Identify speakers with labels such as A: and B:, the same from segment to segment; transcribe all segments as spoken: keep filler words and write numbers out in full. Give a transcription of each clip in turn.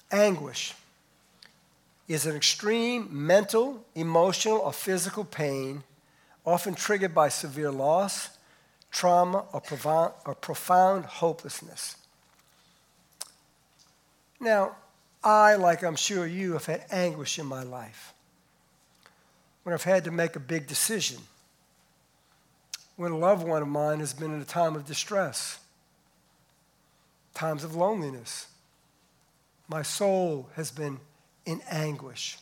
A: Anguish is an extreme mental, emotional, or physical pain, often triggered by severe loss, trauma, or profound, or profound hopelessness. Now, I, like I'm sure you, have had anguish in my life. When I've had to make a big decision. When a loved one of mine has been in a time of distress. Times of loneliness. My soul has been in anguish.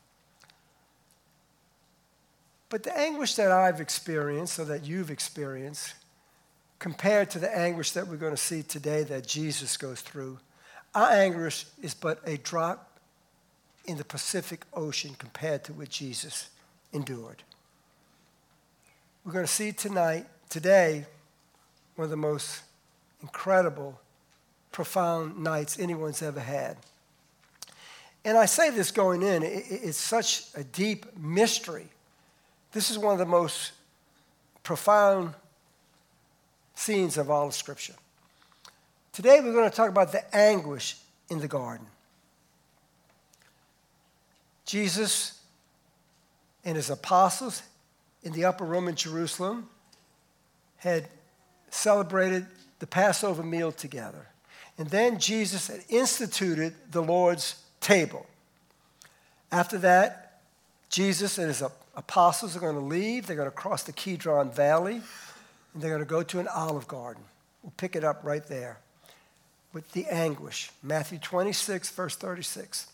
A: But the anguish that I've experienced, or that you've experienced, compared to the anguish that we're going to see today that Jesus goes through, our anguish is but a drop in the Pacific Ocean compared to what Jesus endured. We're going to see tonight, today, one of the most incredible, profound nights anyone's ever had. And I say this going in, it, it's such a deep mystery. This is one of the most profound scenes of all of Scripture. Today we're going to talk about the anguish in the garden. Jesus and his apostles in the upper room in Jerusalem had celebrated the Passover meal together. And then Jesus had instituted the Lord's table. After that, Jesus and his apostles are going to leave. They're going to cross the Kidron Valley, and they're going to go to an olive garden. We'll pick it up right there with the anguish. Matthew twenty-six, verse thirty-six.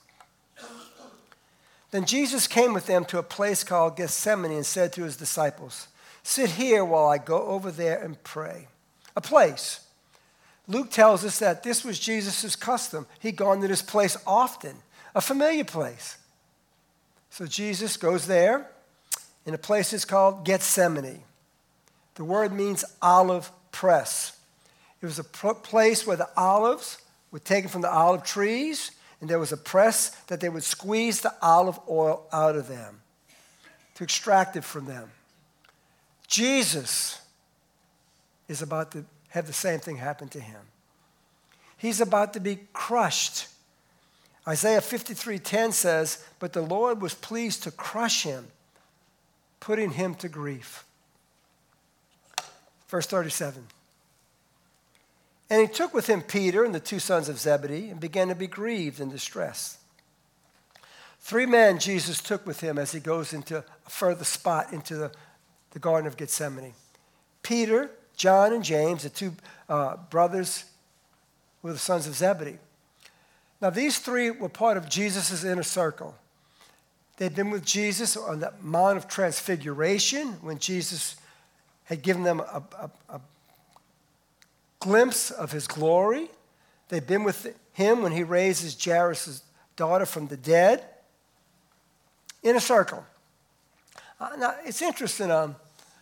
A: Then Jesus came with them to a place called Gethsemane and said to his disciples, "Sit here while I go over there and pray." A place. Luke tells us that this was Jesus' custom. He'd gone to this place often, a familiar place. So Jesus goes there, and the place is called Gethsemane. The word means olive press. It was a place where the olives were taken from the olive trees, and there was a press that they would squeeze the olive oil out of them to extract it from them. Jesus is about to have the same thing happen to him. He's about to be crushed. Isaiah fifty-three ten says, "But the Lord was pleased to crush him, putting him to grief." Verse thirty-seven. And he took with him Peter and the two sons of Zebedee and began to be grieved and distressed. Three men Jesus took with him as he goes into a further spot into the, the Garden of Gethsemane. Peter, John, and James, the two uh, brothers who were the sons of Zebedee. Now these three were part of Jesus' inner circle. They'd been with Jesus on the Mount of Transfiguration when Jesus had given them a, a, a glimpse of his glory. They'd been with him when he raises Jairus' daughter from the dead. Inner circle. Uh, now, it's interesting. Um,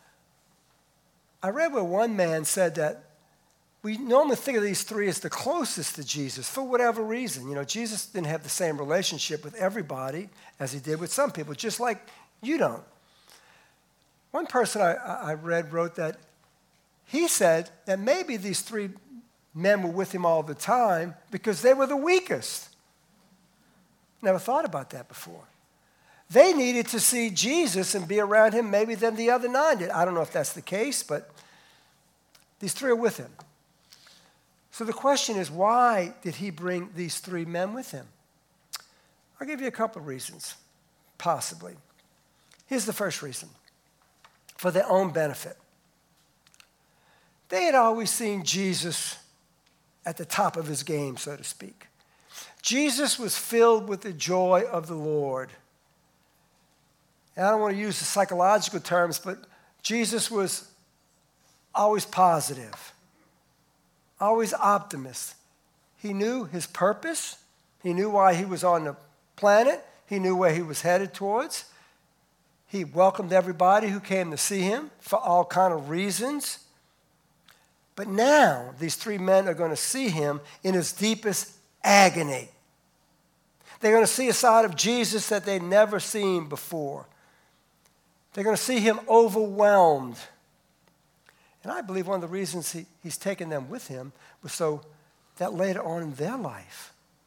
A: I read where one man said that we normally think of these three as the closest to Jesus for whatever reason. You know, Jesus didn't have the same relationship with everybody as he did with some people, just like you don't. One person I, I read wrote that he said that maybe these three men were with him all the time because they were the weakest. Never thought about that before. They needed to see Jesus and be around him maybe than the other nine did. I don't know if that's the case, but these three are with him. So the question is, why did he bring these three men with him? I'll give you a couple of reasons, possibly. Here's the first reason. For their own benefit. They had always seen Jesus at the top of his game, so to speak. Jesus was filled with the joy of the Lord. And I don't want to use the psychological terms, but Jesus was always positive, always optimist. He knew his purpose. He knew why he was on the planet. He knew where he was headed towards. He welcomed everybody who came to see him for all kind of reasons. But now, these three men are going to see him in his deepest agony. They're going to see a side of Jesus that they've never seen before. They're going to see him overwhelmed. And I believe one of the reasons he, he's taken them with him was so that later on in their life,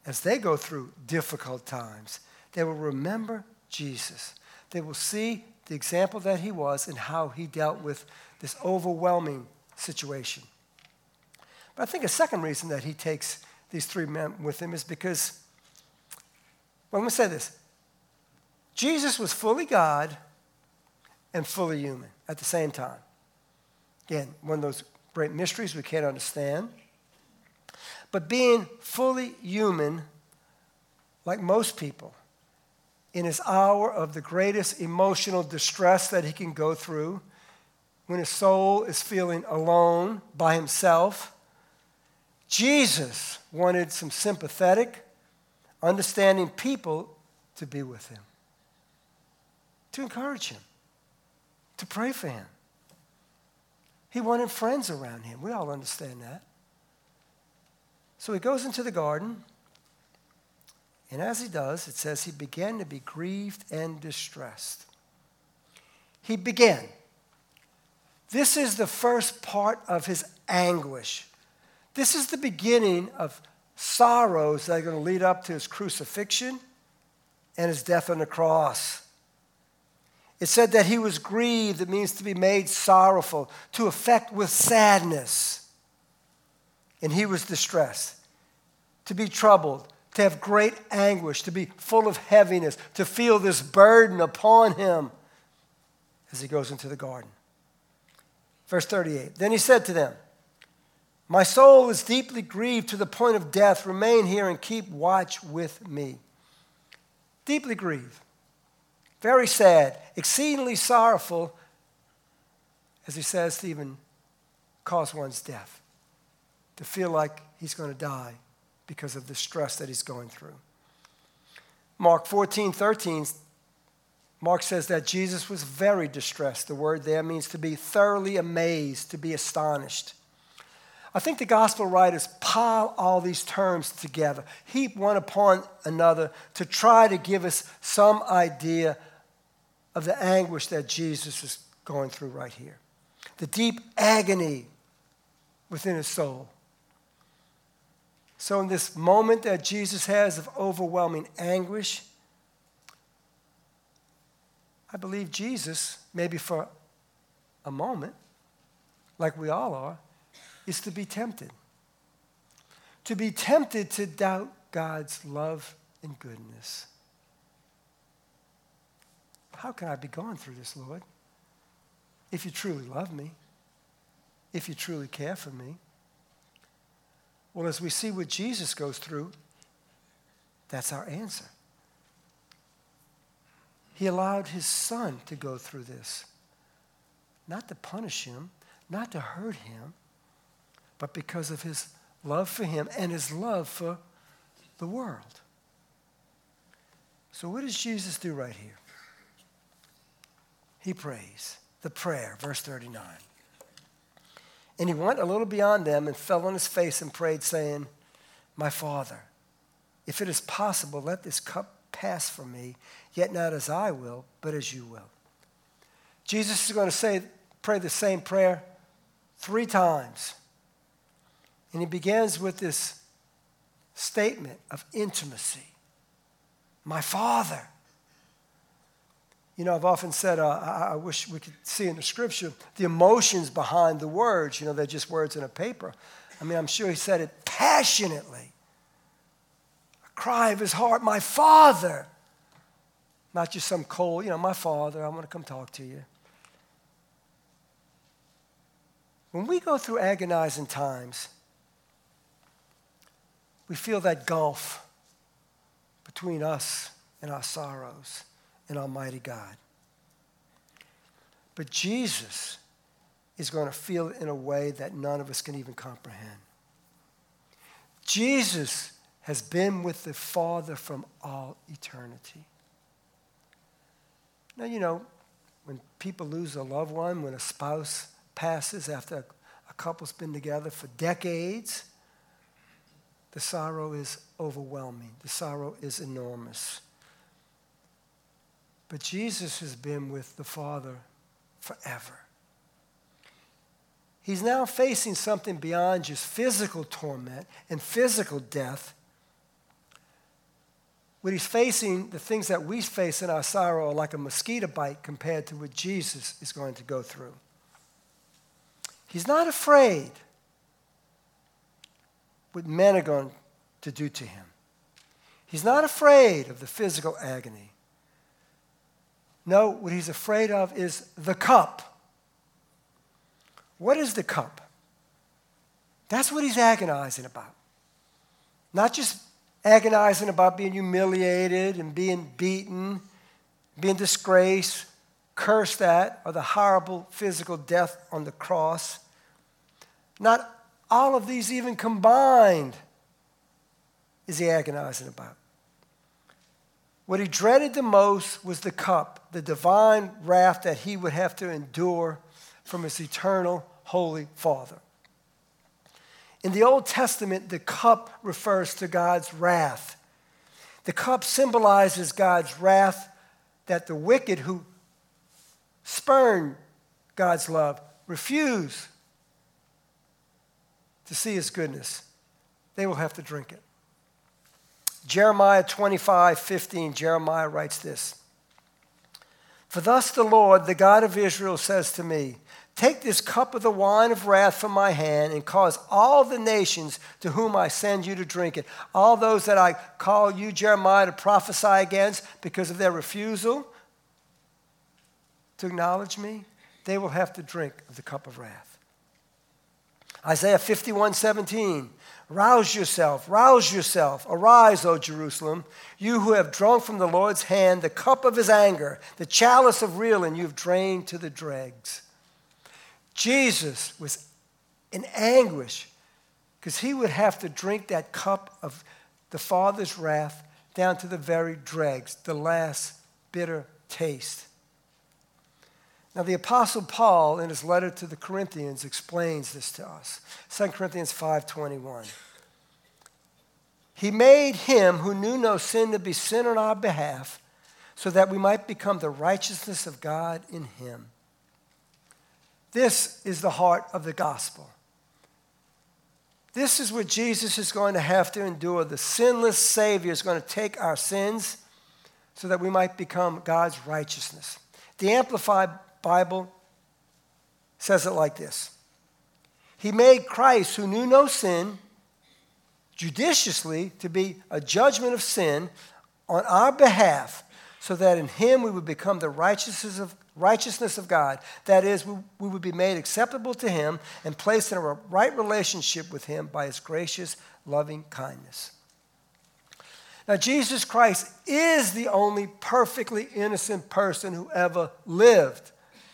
A: as they go through difficult times, they will remember Jesus. They will see the example that he was and how he dealt with this overwhelming situation. But I think a second reason that he takes these three men with him is because, well, let me say this. Jesus was fully God and fully human at the same time. Again, one of those great mysteries we can't understand. But being fully human, like most people, in his hour of the greatest emotional distress that he can go through, when his soul is feeling alone by himself, Jesus wanted some sympathetic, understanding people to be with him, to encourage him, to pray for him. He wanted friends around him. We all understand that. So he goes into the garden, and as he does, it says he began to be grieved and distressed. He began. This is the first part of his anguish. This is the beginning of sorrows that are going to lead up to his crucifixion and his death on the cross. It said that he was grieved. It means to be made sorrowful, to affect with sadness. And he was distressed, to be troubled, to have great anguish, to be full of heaviness, to feel this burden upon him as he goes into the garden. Verse thirty-eight, then he said to them, my soul is deeply grieved to the point of death. Remain here and keep watch with me. Deeply grieved, very sad, exceedingly sorrowful, as he says, to even cause one's death, to feel like he's going to die because of the stress that he's going through. Mark fourteen thirteen, Mark says that Jesus was very distressed. The word there means to be thoroughly amazed, to be astonished. I think the gospel writers pile all these terms together, heap one upon another to try to give us some idea of the anguish that Jesus is going through right here. The deep agony within his soul. So in this moment that Jesus has of overwhelming anguish, I believe Jesus, maybe for a moment, like we all are, is to be tempted. To be tempted to doubt God's love and goodness. How can I be going through this, Lord? If you truly love me, if you truly care for me. Well, as we see what Jesus goes through, that's our answer. He allowed his son to go through this, not to punish him, not to hurt him, but because of his love for him and his love for the world. So what does Jesus do right here? He prays the prayer, verse thirty-nine. And he went a little beyond them and fell on his face and prayed, saying, my Father, if it is possible, let this cup pass from me, yet not as I will, but as you will. Jesus is going to say, pray the same prayer three times. And he begins with this statement of intimacy. My Father. You know, I've often said, uh, I, I wish we could see in the scripture the emotions behind the words. You know, they're just words in a paper. I mean, I'm sure he said it passionately. A cry of his heart, my Father. Not just some cold, you know, my Father, I want to come talk to you. When we go through agonizing times, we feel that gulf between us and our sorrows and Almighty God. But Jesus is going to feel it in a way that none of us can even comprehend. Jesus has been with the Father from all eternity. Now, you know, when people lose a loved one, when a spouse passes after a couple's been together for decades, the sorrow is overwhelming. The sorrow is enormous. But Jesus has been with the Father forever. He's now facing something beyond just physical torment and physical death. what he's facing, the things that we face in our sorrow are like a mosquito bite compared to what Jesus is going to go through. He's not afraid what men are going to do to him. He's not afraid of the physical agony. No, what he's afraid of is the cup. What is the cup? That's what he's agonizing about. Not just agonizing about being humiliated and being beaten, being disgraced, cursed at, or the horrible physical death on the cross. Not all of these even combined is he agonizing about. What he dreaded the most was the cup, the divine wrath that he would have to endure from his eternal holy Father. In the Old Testament, the cup refers to God's wrath. The cup symbolizes God's wrath that the wicked who spurn God's love, refuse to see his goodness, they will have to drink it. Jeremiah twenty-five fifteen, Jeremiah writes this. For thus the Lord, the God of Israel, says to me, take this cup of the wine of wrath from my hand and cause all the nations to whom I send you to drink it, all those that I call you, Jeremiah, to prophesy against because of their refusal to acknowledge me, they will have to drink of the cup of wrath. Isaiah fifty-one seventeen, rouse yourself, rouse yourself, arise, O Jerusalem, you who have drunk from the Lord's hand the cup of his anger, the chalice of reeling you have drained to the dregs. Jesus was in anguish because he would have to drink that cup of the Father's wrath down to the very dregs, the last bitter taste. Now, the Apostle Paul, in his letter to the Corinthians, explains this to us. Second Corinthians five twenty-one. He made him who knew no sin to be sin on our behalf so that we might become the righteousness of God in him. This is the heart of the gospel. This is what Jesus is going to have to endure. The sinless Savior is going to take our sins so that we might become God's righteousness. The Amplified Bible says it like this. He made Christ, who knew no sin, judiciously to be a judgment of sin on our behalf, so that in him we would become the righteousness of, righteousness of God. That is, we, we would be made acceptable to him and placed in a right relationship with him by his gracious, loving kindness. Now, Jesus Christ is the only perfectly innocent person who ever lived.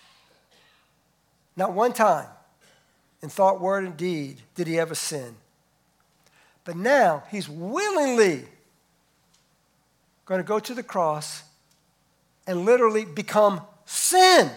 A: Not one time, in thought, word, and deed, did he ever sin. But now, he's willingly going to go to the cross and literally become sin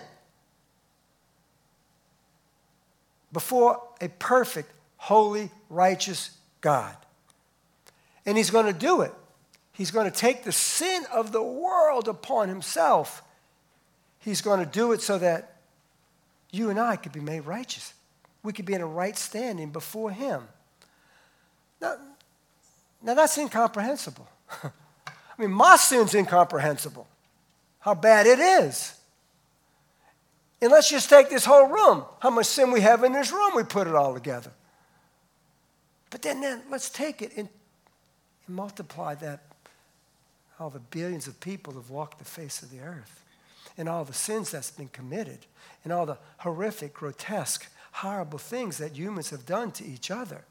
A: before a perfect, holy, righteous God. And he's going to do it. He's going to take the sin of the world upon himself. He's going to do it so that you and I could be made righteous. We could be in a right standing before him. Now, now that's incomprehensible. I mean, my sin's incomprehensible. How bad it is. And let's just take this whole room. How much sin we have in this room, we put it all together. But then, then let's take it and, and multiply that. All the billions of people have walked the face of the earth. And all the sins that's been committed. And all the horrific, grotesque, horrible things that humans have done to each other.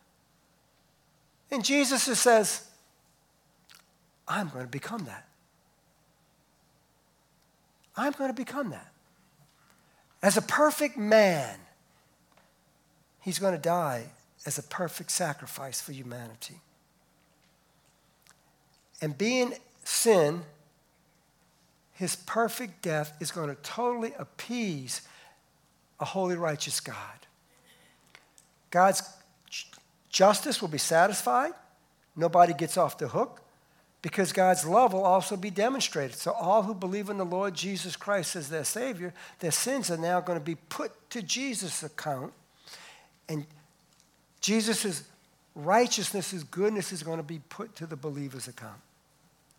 A: And Jesus just says, I'm going to become that. I'm going to become that. As a perfect man, he's going to die as a perfect sacrifice for humanity. And being sin, his perfect death is going to totally appease a holy, righteous God. God's justice will be satisfied. Nobody gets off the hook because God's love will also be demonstrated. So all who believe in the Lord Jesus Christ as their Savior, their sins are now going to be put to Jesus' account. And Jesus' righteousness, his goodness is going to be put to the believer's account.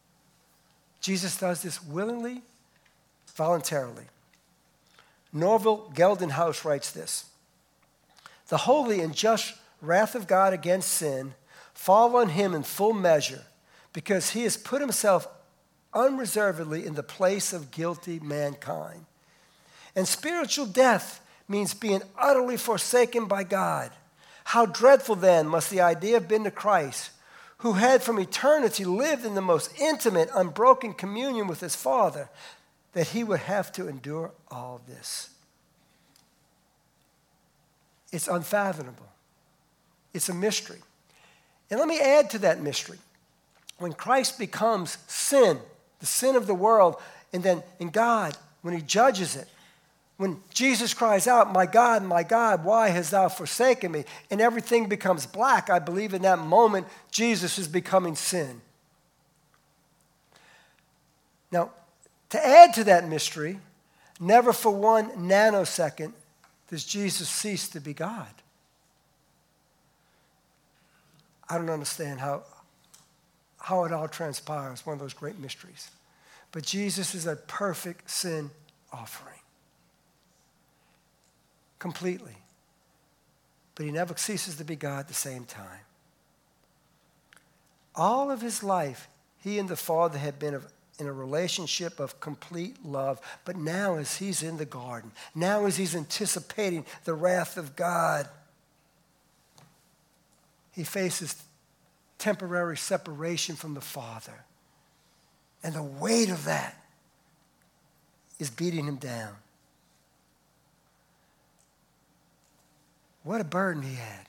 A: Jesus does this willingly, voluntarily. Norval Geldenhaus writes this: the holy and just wrath of God against sin fall on him in full measure because he has put himself unreservedly in the place of guilty mankind. And spiritual death means being utterly forsaken by God. How dreadful then must the idea have been to Christ, who had from eternity lived in the most intimate, unbroken communion with his Father, that he would have to endure all this. It's unfathomable. It's a mystery. And let me add to that mystery. When Christ becomes sin, the sin of the world, and then in God, when he judges it, when Jesus cries out, my God, my God, why hast thou forsaken me? And everything becomes black. I believe in that moment, Jesus is becoming sin. Now, to add to that mystery, never for one nanosecond does Jesus cease to be God. I don't understand how, how it all transpires, one of those great mysteries. But Jesus is a perfect sin offering. Completely. But he never ceases to be God at the same time. All of his life, he and the Father had been in a relationship of complete love. But now as he's in the garden, now as he's anticipating the wrath of God, he faces temporary separation from the Father. And the weight of that is beating him down. What a burden he had.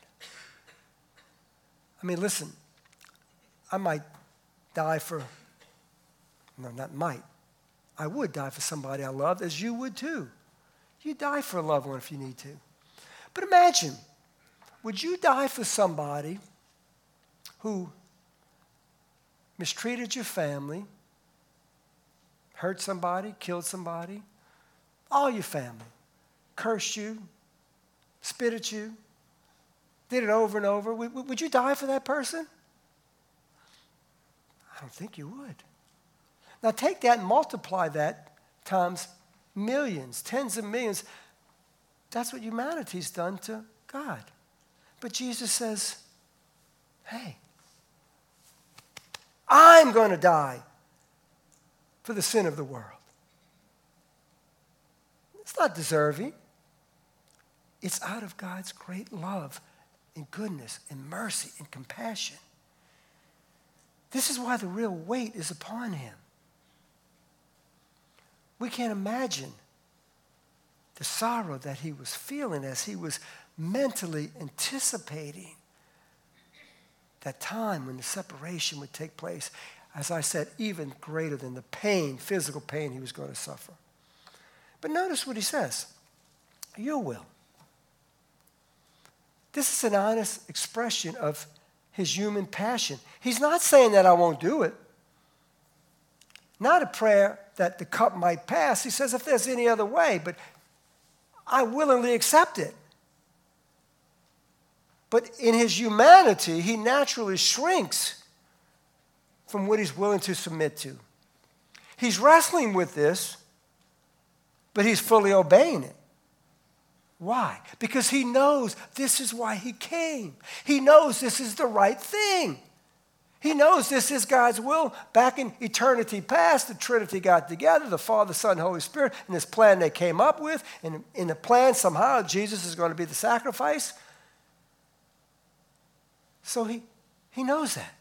A: I mean, listen, I might die for, no, not might. I would die for somebody I loved, as you would too. You die for a loved one if you need to. But imagine, would you die for somebody who mistreated your family, hurt somebody, killed somebody, all your family, cursed you, spit at you, did it over and over? Would, would you die for that person? I don't think you would. Now take that and multiply that times millions, tens of millions. That's what humanity's done to God. But Jesus says, hey, I'm going to die for the sin of the world. It's not deserving. It's out of God's great love and goodness and mercy and compassion. This is why the real weight is upon him. We can't imagine the sorrow that he was feeling as he was mentally anticipating that time when the separation would take place. As I said, even greater than the pain, physical pain he was going to suffer. But notice what he says. Your will. This is an honest expression of his human passion. He's not saying that I won't do it. Not a prayer that the cup might pass. He says if there's any other way, but I willingly accept it. But in his humanity, he naturally shrinks from what he's willing to submit to. He's wrestling with this, but he's fully obeying it. Why? Because he knows this is why he came. He knows this is the right thing. He knows this is God's will. Back in eternity past, the Trinity got together, the Father, Son, Holy Spirit, in this plan they came up with. And in the plan, somehow, Jesus is going to be the sacrifice. So he, he knows that.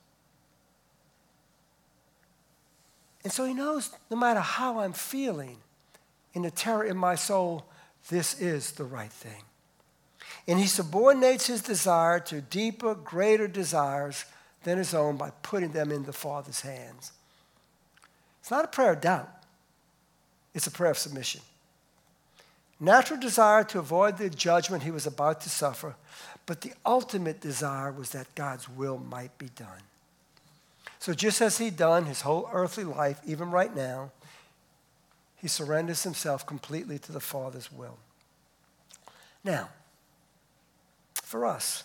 A: And so he knows no matter how I'm feeling, in the terror in my soul, this is the right thing. And he subordinates his desire to deeper, greater desires than his own by putting them in the Father's hands. It's not a prayer of doubt. It's a prayer of submission. Natural desire to avoid the judgment he was about to suffer, but the ultimate desire was that God's will might be done. So just as he'd done his whole earthly life, even right now, he surrenders himself completely to the Father's will. Now, for us,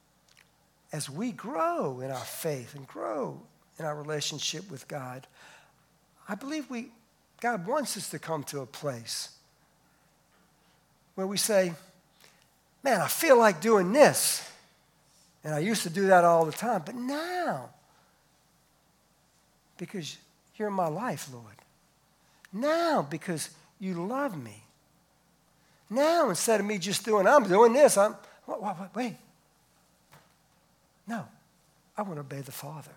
A: as we grow in our faith and grow in our relationship with God, I believe we, God wants us to come to a place where we say, man, I feel like doing this. And I used to do that all the time. But now, because you're in my life, Lord. Now, because you love me. Now, instead of me just doing, I'm doing this, I'm, wait, wait, wait. No, I want to obey the Father.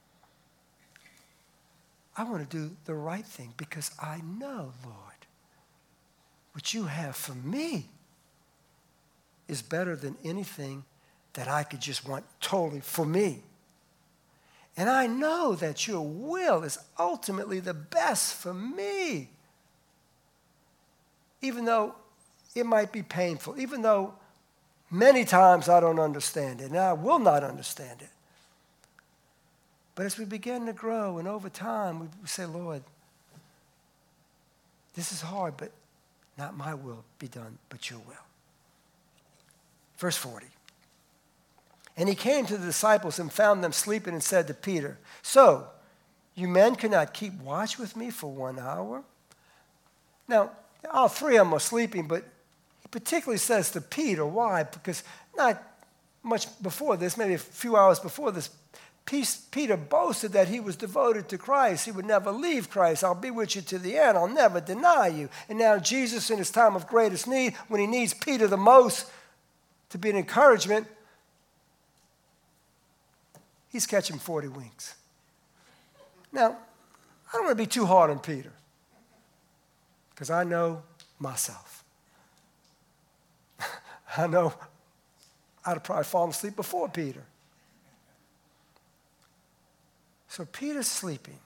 A: I want to do the right thing because I know, Lord, what you have for me is better than anything that I could just want totally for me. And I know that your will is ultimately the best for me. Even though it might be painful, even though many times I don't understand it, and I will not understand it. But as we begin to grow and over time, we say, Lord, this is hard, but not my will be done, but your will. Verse forty. And he came to the disciples and found them sleeping and said to Peter, so, you men cannot keep watch with me for one hour? Now, all three of them are sleeping, but he particularly says to Peter, why? Because not much before this, maybe a few hours before this, Peter boasted that he was devoted to Christ. He would never leave Christ. I'll be with you to the end. I'll never deny you. And now Jesus, in his time of greatest need, when he needs Peter the most to be an encouragement, he's catching forty winks. Now, I don't want to be too hard on Peter because I know myself. I know I'd have probably fallen asleep before Peter. So Peter's sleeping,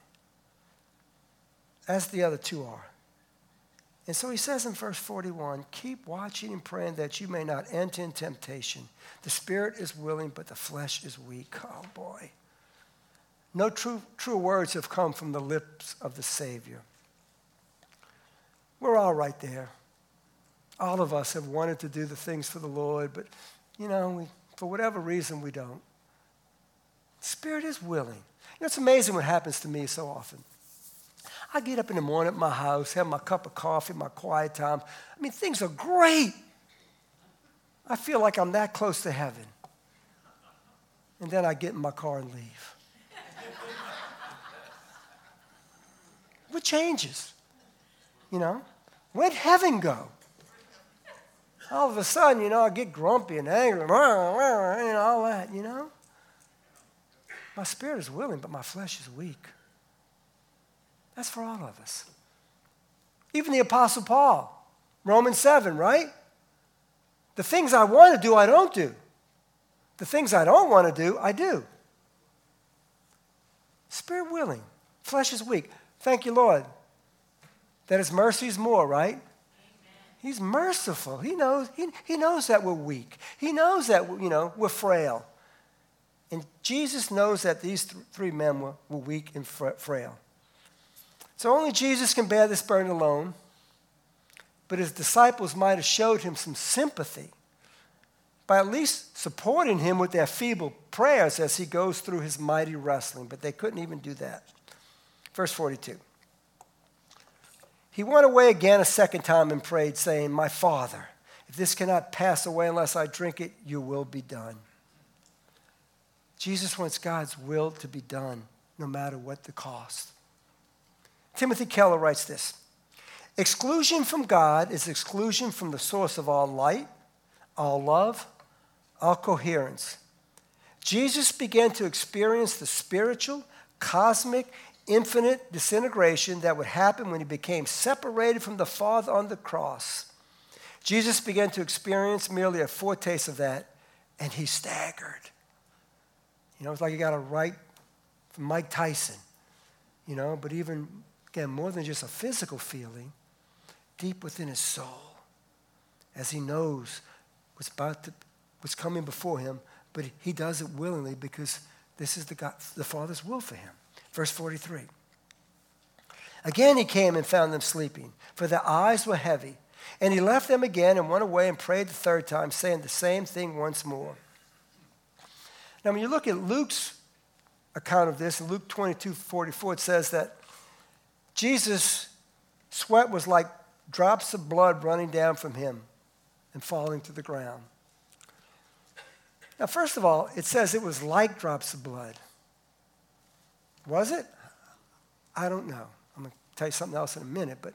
A: as the other two are. And so he says in verse forty-one, keep watching and praying that you may not enter in temptation. The spirit is willing, but the flesh is weak. Oh, boy. No true, true words have come from the lips of the Savior. We're all right there. All of us have wanted to do the things for the Lord, but, you know, we, for whatever reason, we don't. The spirit is willing. You know, it's amazing what happens to me so often. I get up in the morning at my house, have my cup of coffee, my quiet time. I mean, things are great. I feel like I'm that close to heaven. And then I get in my car and leave. What changes? You know? Where'd heaven go? All of a sudden, you know, I get grumpy and angry, and all that, you know? My spirit is willing, but my flesh is weak. That's for all of us. Even the Apostle Paul, Romans seven, right? The things I want to do, I don't do. The things I don't want to do, I do. Spirit willing, flesh is weak. Thank you, Lord, that his mercy is more, right? Amen. He's merciful. He knows, he, he knows that we're weak. He knows that, you know, we're frail. And Jesus knows that these th- three men were, were weak and fra- frail. So only Jesus can bear this burden alone. But his disciples might have showed him some sympathy by at least supporting him with their feeble prayers as he goes through his mighty wrestling. But they couldn't even do that. Verse forty-two. He went away again a second time and prayed, saying, my Father, if this cannot pass away unless I drink it, your will be done. Jesus wants God's will to be done, no matter what the cost. Timothy Keller writes this, exclusion from God is exclusion from the source of all light, all love, all coherence. Jesus began to experience the spiritual, cosmic, infinite disintegration that would happen when he became separated from the Father on the cross. Jesus began to experience merely a foretaste of that, and he staggered. You know, it's like you got a right from Mike Tyson, you know, but even, again, more than just a physical feeling, deep within his soul, as he knows what's about to, what's coming before him, but he does it willingly because this is the God, the Father's will for him. Verse forty-three. Again he came and found them sleeping, for their eyes were heavy. And he left them again and went away and prayed the third time, saying the same thing once more. Now, when you look at Luke's account of this, in Luke twenty-two forty-four, it says that Jesus' sweat was like drops of blood running down from him and falling to the ground. Now, first of all, it says it was like drops of blood. Was it? I don't know. I'm going to tell you something else in a minute, but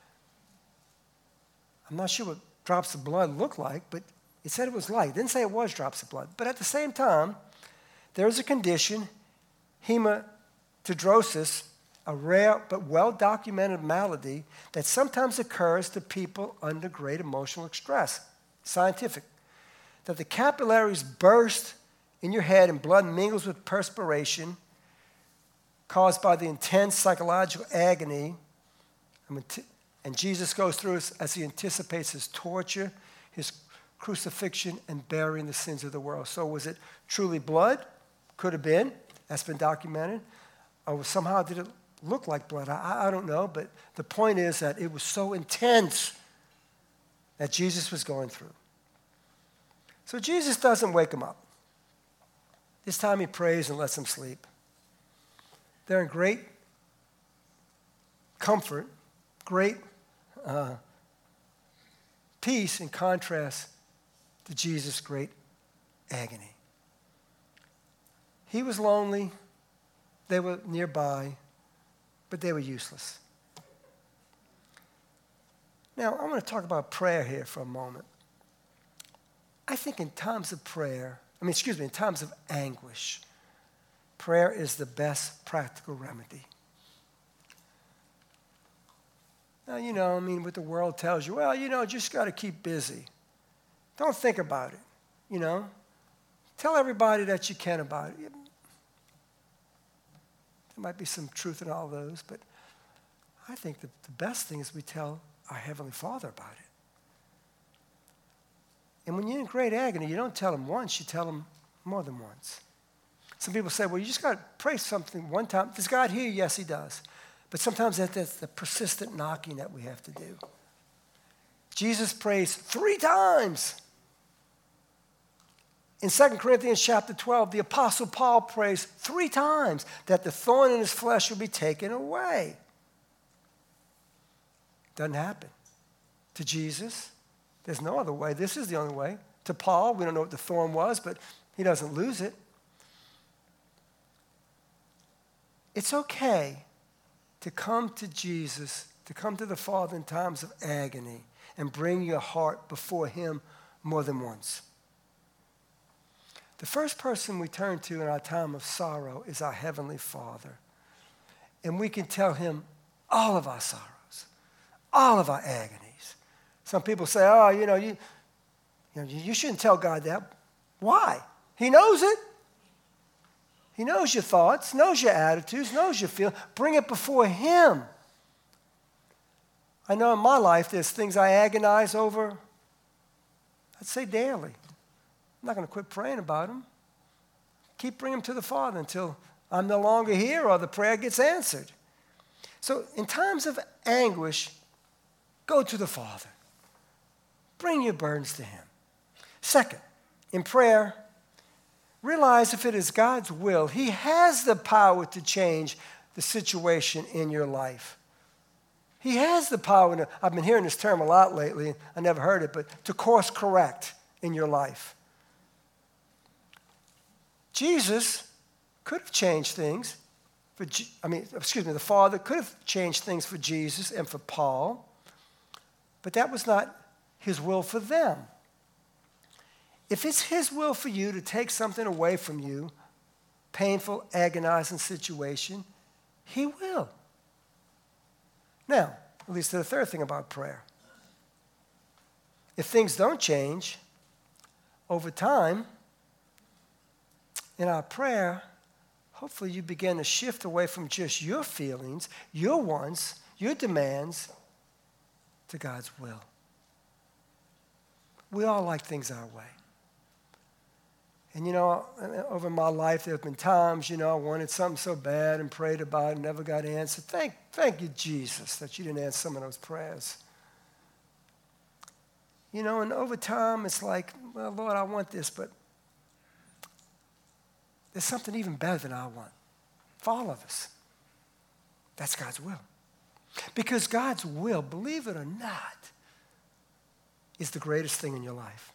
A: I'm not sure what drops of blood looked like, but it said it was light. It didn't say it was drops of blood. But at the same time, there is a condition, hematidrosis, a rare but well-documented malady that sometimes occurs to people under great emotional stress. Scientific. That the capillaries burst in your head and blood mingles with perspiration caused by the intense psychological agony. And Jesus goes through it as he anticipates his torture, his crucifixion, and bearing the sins of the world. So was it truly blood? Could have been. That's been documented. Or somehow did it look like blood? I, I don't know. But the point is that it was so intense that Jesus was going through. So Jesus doesn't wake him up. This time he prays and lets him sleep. They're in great comfort, great uh, peace in contrast to Jesus' great agony. He was lonely. They were nearby, but they were useless. Now, I want to talk about prayer here for a moment. I think in times of prayer, I mean, excuse me, in times of anguish, prayer is the best practical remedy. Now, you know, I mean, what the world tells you, well, you know, just got to keep busy. Don't think about it, you know. Tell everybody that you can about it. There might be some truth in all those, but I think the, the best thing is we tell our Heavenly Father about it. And when you're in great agony, you don't tell him once, you tell him more than once. Some people say, well, you just got to pray something one time. Does God hear you? Yes, he does. But sometimes that, that's the persistent knocking that we have to do. Jesus prays three times. In Second Corinthians chapter twelve, the Apostle Paul prays three times that the thorn in his flesh will be taken away. Doesn't happen. To Jesus, there's no other way. This is the only way. To Paul, we don't know what the thorn was, but he doesn't lose it. It's okay to come to Jesus, to come to the Father in times of agony and bring your heart before him more than once. The first person we turn to in our time of sorrow is our Heavenly Father. And we can tell him all of our sorrows, all of our agonies. Some people say, oh, you know, you, you know, you shouldn't tell God that. Why? He knows it. He knows your thoughts, knows your attitudes, knows your feelings. Bring it before him. I know in my life there's things I agonize over, I'd say daily. I'm not going to quit praying about them. Keep bringing them to the Father until I'm no longer here or the prayer gets answered. So in times of anguish, go to the Father. Bring your burdens to him. Second, in prayer, realize if it is God's will, he has the power to change the situation in your life. He has the power to, I've been hearing this term a lot lately, I never heard it, but to course correct in your life. Jesus could have changed things for, I mean, excuse me, the Father could have changed things for Jesus and for Paul, but that was not his will for them. If it's his will for you to take something away from you, painful, agonizing situation, he will. Now, at least to the third thing about prayer. If things don't change over time, in our prayer, hopefully you begin to shift away from just your feelings, your wants, your demands, to God's will. We all like things our way. And, you know, over my life, there have been times, you know, I wanted something so bad and prayed about it and never got answered. Thank, thank you, Jesus, that you didn't answer some of those prayers. You know, and over time, it's like, well, Lord, I want this, but there's something even better than I want for all of us. That's God's will. Because God's will, believe it or not, is the greatest thing in your life.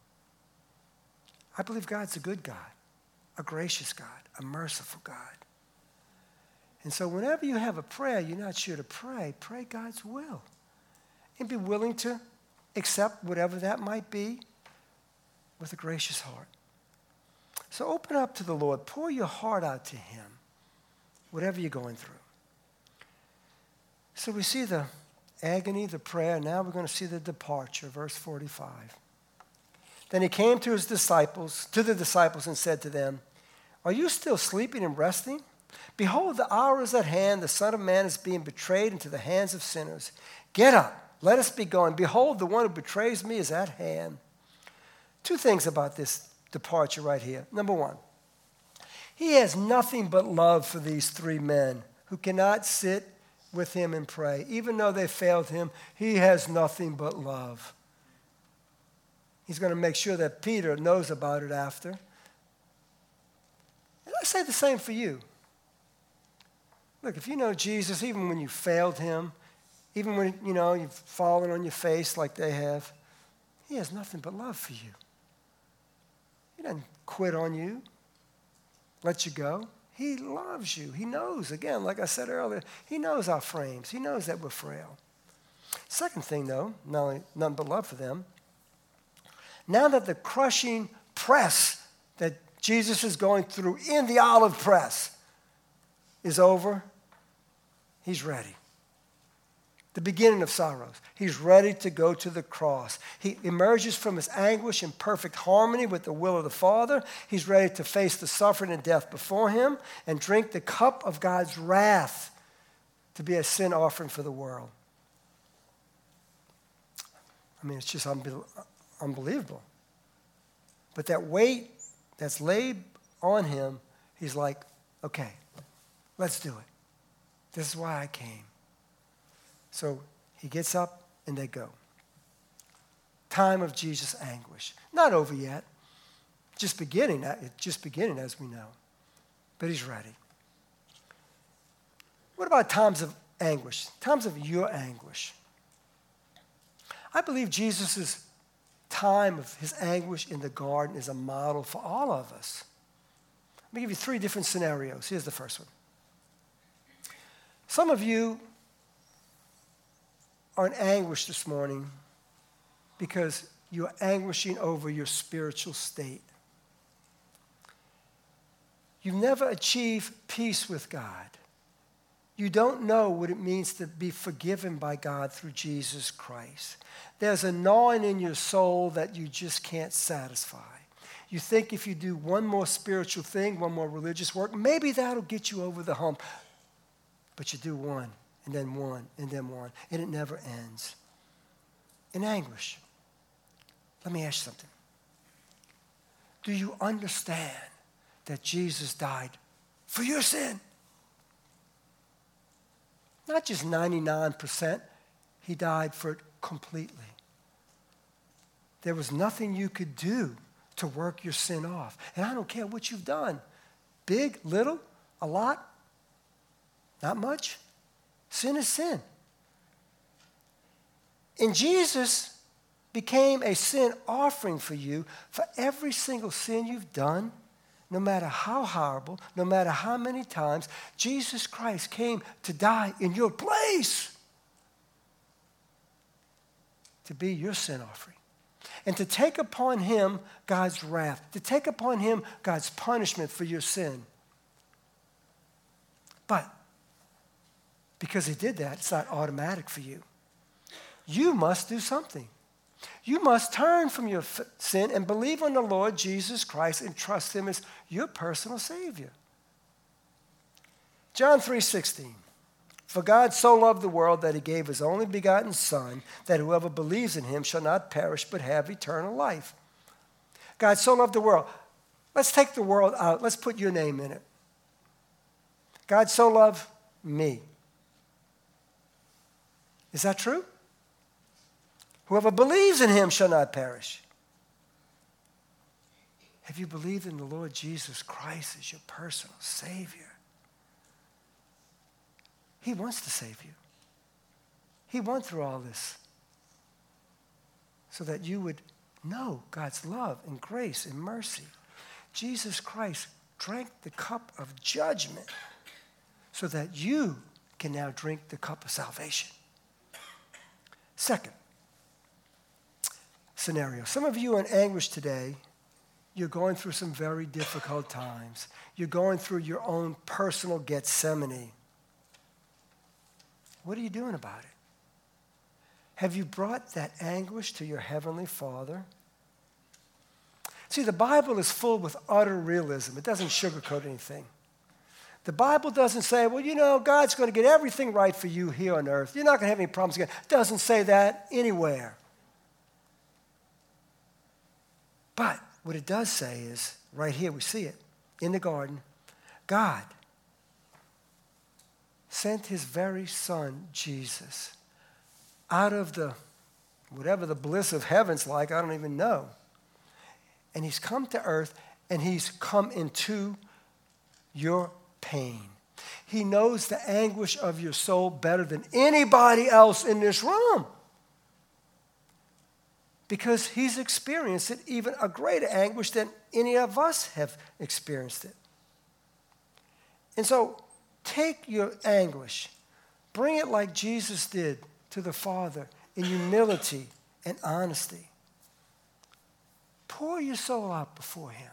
A: I believe God's a good God, a gracious God, a merciful God. And so whenever you have a prayer you're not sure to pray, pray God's will. And be willing to accept whatever that might be with a gracious heart. So open up to the Lord. Pour your heart out to him, whatever you're going through. So we see the agony, the prayer. Now we're going to see the departure, verse forty-five. Then he came to his disciples, to the disciples and said to them, "Are you still sleeping and resting? Behold, the hour is at hand. The Son of Man is being betrayed into the hands of sinners. Get up, let us be going. Behold, the one who betrays me is at hand." Two things about this departure right here. Number one, he has nothing but love for these three men who cannot sit with him and pray. Even though they failed him, he has nothing but love. He's going to make sure that Peter knows about it after. And I say the same for you. Look, if you know Jesus, even when you failed him, even when, you know, you've fallen on your face like they have, he has nothing but love for you. He doesn't quit on you, let you go. He loves you. He knows, again, like I said earlier, he knows our frames. He knows that we're frail. Second thing, though, not only nothing but love for them, now that the crushing press that Jesus is going through in the olive press is over, he's ready. The beginning of sorrows. He's ready to go to the cross. He emerges from his anguish in perfect harmony with the will of the Father. He's ready to face the suffering and death before him and drink the cup of God's wrath to be a sin offering for the world. I mean, it's just unbe- unbelievable. But that weight that's laid on him, he's like, okay, let's do it. This is why I came. So he gets up and they go. Time of Jesus' anguish. Not over yet. Just beginning, just beginning as we know. But he's ready. What about times of anguish? Times of your anguish. I believe Jesus' time of his anguish in the garden is a model for all of us. Let me give you three different scenarios. Here's the first one. Some of you are in anguish this morning because you're anguishing over your spiritual state. You've never achieved peace with God. You don't know what it means to be forgiven by God through Jesus Christ. There's a gnawing in your soul that you just can't satisfy. You think if you do one more spiritual thing, one more religious work, maybe that'll get you over the hump. But you do one, and then one, and then one, and it never ends. In anguish. Let me ask you something. Do you understand that Jesus died for your sin? Not just ninety-nine percent. He died for it completely. There was nothing you could do to work your sin off. And I don't care what you've done. Big, little, a lot, not much. Sin is sin. And Jesus became a sin offering for you for every single sin you've done, no matter how horrible, no matter how many times. Jesus Christ came to die in your place, to be your sin offering, and to take upon him God's wrath, to take upon him God's punishment for your sin. But because he did that, it's not automatic for you. You must do something. You must turn from your f- sin and believe on the Lord Jesus Christ and trust him as your personal Savior. John three sixteen. For God so loved the world that he gave his only begotten Son, that whoever believes in him shall not perish but have eternal life. God so loved the world. Let's take the world out. Let's put your name in it. God so loved me. Is that true? Whoever believes in him shall not perish. Have you believed in the Lord Jesus Christ as your personal Savior? He wants to save you. He went through all this so that you would know God's love and grace and mercy. Jesus Christ drank the cup of judgment so that you can now drink the cup of salvation. Second scenario. Some of you are in anguish today. You're going through some very difficult times. You're going through your own personal Gethsemane. What are you doing about it? Have you brought that anguish to your Heavenly Father? See, the Bible is full with utter realism. It doesn't sugarcoat anything. The Bible doesn't say, well, you know, God's going to get everything right for you here on earth. You're not going to have any problems again. It doesn't say that anywhere. But what it does say is, right here we see it, in the garden, God sent his very son, Jesus, out of the, whatever the bliss of heaven's like, I don't even know. And he's come to earth, and he's come into your pain. He knows the anguish of your soul better than anybody else in this room, because he's experienced it, even a greater anguish than any of us have experienced it. And so take your anguish, bring it like Jesus did to the Father in humility and honesty. Pour your soul out before him.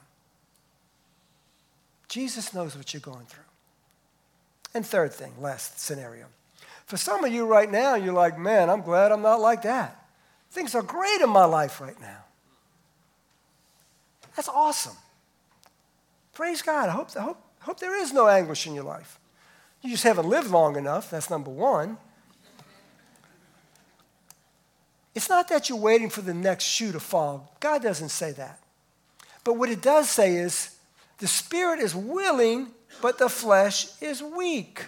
A: Jesus knows what you're going through. And third thing, last scenario. For some of you right now, you're like, man, I'm glad I'm not like that. Things are great in my life right now. That's awesome. Praise God. I hope, I hope, hope there is no anguish in your life. You just haven't lived long enough. That's number one. It's not that you're waiting for the next shoe to fall. God doesn't say that. But what it does say is the spirit is willing, but the flesh is weak.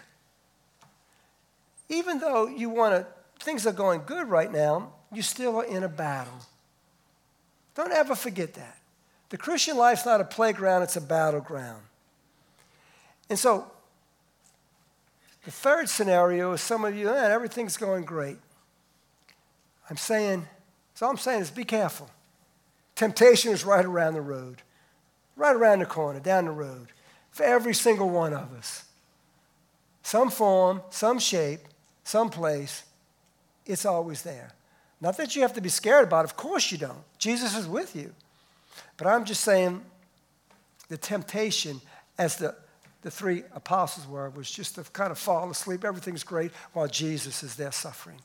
A: Even though you want to, things are going good right now, you still are in a battle. Don't ever forget that. The Christian life's not a playground, it's a battleground. And so, the third scenario is some of you, man, everything's going great. I'm saying, so all I'm saying is be careful. Temptation is right around the road, right around the corner, down the road, for every single one of us. Some form, some shape, some place, it's always there. Not that you have to be scared about it. Of course you don't. Jesus is with you. But I'm just saying the temptation, as the, the three apostles were, was just to kind of fall asleep. Everything's great while Jesus is there suffering.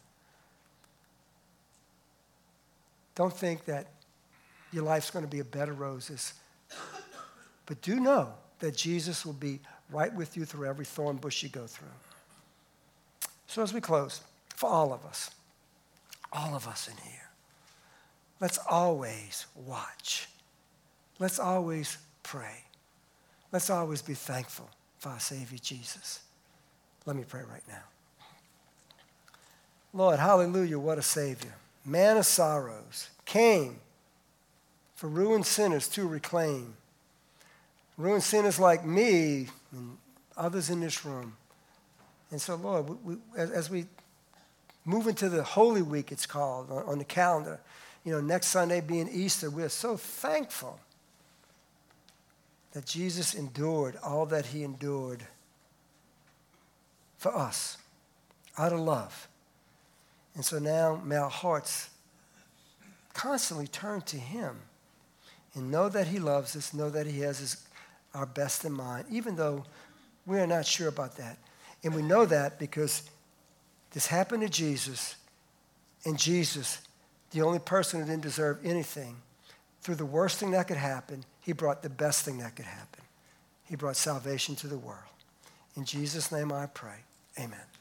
A: Don't think that your life's going to be a bed of roses. But do know that Jesus will be right with you through every thorn bush you go through. So as we close, for all of us, all of us in here, let's always watch. Let's always pray. Let's always be thankful for our Savior Jesus. Let me pray right now. Lord, hallelujah, what a Savior. Man of sorrows, came for ruined sinners to reclaim. Ruined sinners like me and others in this room. And so, Lord, we, we, as, as we move into the Holy Week, it's called, on, on the calendar, you know, next Sunday being Easter, we're so thankful that Jesus endured all that he endured for us, out of love. And so now may our hearts constantly turn to him and know that he loves us, know that he has his, our best in mind, even though we are not sure about that. And we know that because this happened to Jesus, and Jesus, the only person who didn't deserve anything, through the worst thing that could happen, he brought the best thing that could happen. He brought salvation to the world. In Jesus' name I pray. Amen.